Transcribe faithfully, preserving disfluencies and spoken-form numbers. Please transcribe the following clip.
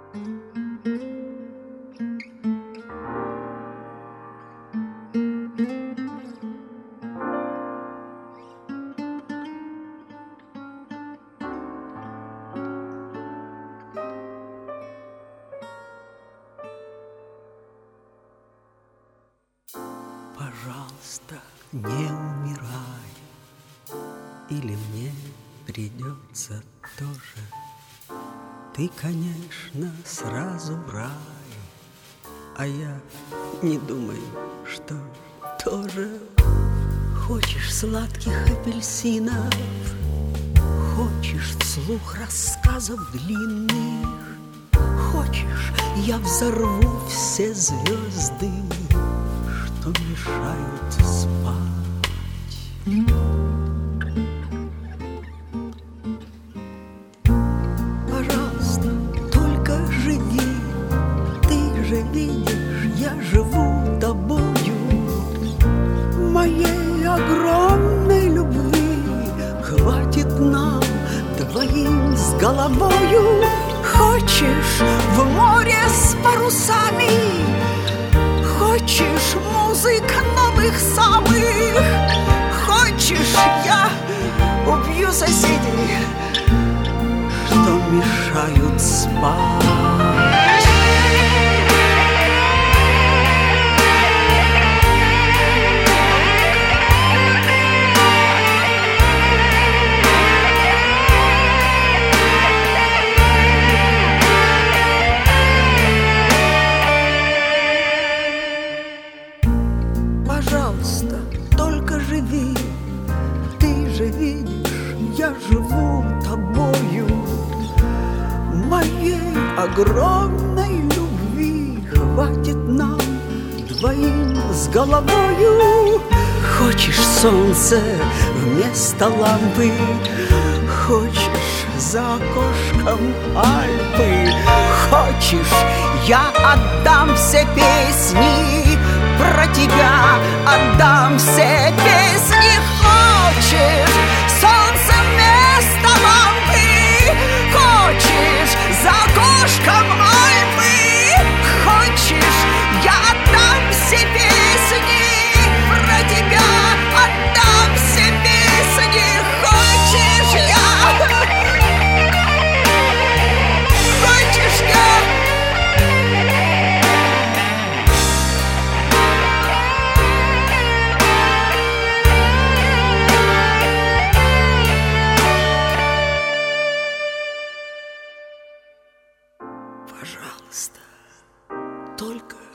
Пожалуйста, не умирай, или мне придется тоже. Ты, конечно, сразу в рай, а я не думаю, что тоже. Хочешь сладких апельсинов, хочешь вслух рассказов длинных, хочешь, я взорву все звезды, что мешают спать. Пожалуйста, только живи, ты же видишь, я живу тобою, моей огромной любви хватит нам двоим с головою. Хочешь в море с парусами, хочешь музык новых самых, хочешь я убью соседей, что мешают спать. Пожалуйста, только живи, ты же видишь, я живу тобою, моей огромной любви хватит нам двоим с головою. Хочешь солнце вместо лампы, хочешь за окошком Альпы, хочешь, я отдам все песни про тебя, отдам все песни. Хочешь солнце вместо лампы, хочешь за окошком Альпы, хочешь, я отдам все песни про тебя, отдам все песни. Хочешь я, хочешь я. Пожалуйста, только